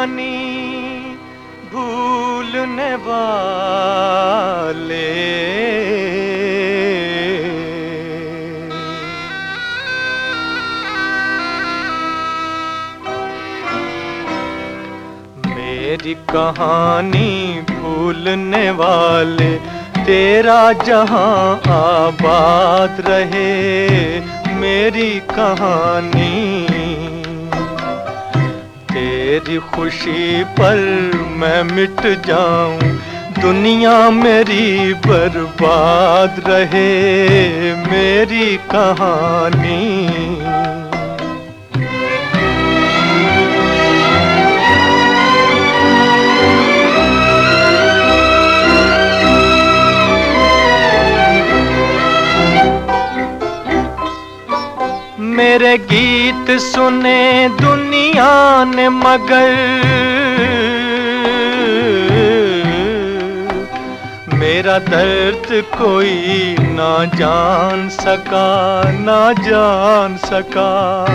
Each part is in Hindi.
कहानी भूलने वाले। मेरी कहानी भूलने वाले, तेरा जहां आबाद रहे। मेरी कहानी तेरी खुशी पर मैं मिट जाऊं, दुनिया मेरी बर्बाद रहे। मेरी कहानी मेरे गीत सुने दुनिया ने मगर मेरा दर्द कोई ना जान सका, ना जान सका।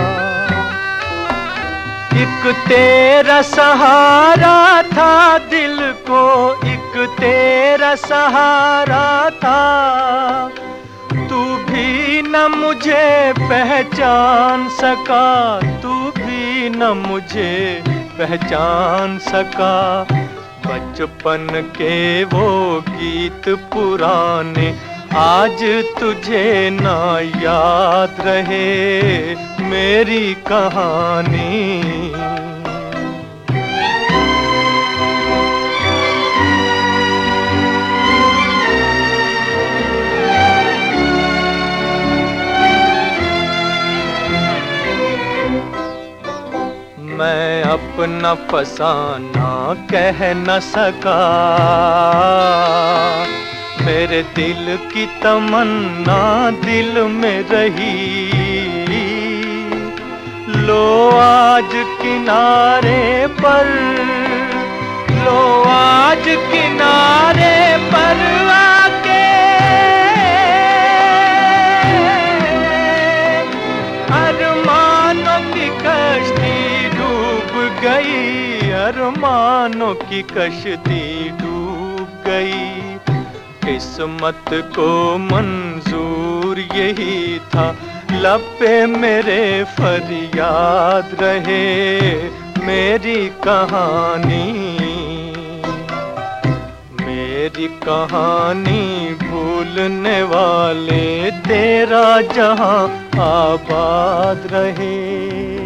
एक तेरा सहारा था दिल को, एक तेरा सहारा था। तू भी न मुझे पहचान सका, तू भी न मुझे पहचान सका। बचपन के वो गीत पुराने आज तुझे ना याद रहे। मेरी कहानी मैं अपना फसाना कह न सका, मेरे दिल की तमन्ना दिल में रही। लो आज किनारे पर, लो आज किनारे पर आके अरमानों की कश्ती गई, अरमानों की कश्ती डूब गई। किस्मत को मंजूर यही था, लब पे मेरे फरियाद रहे। मेरी कहानी, मेरी कहानी भूलने वाले, तेरा जहां आबाद रहे।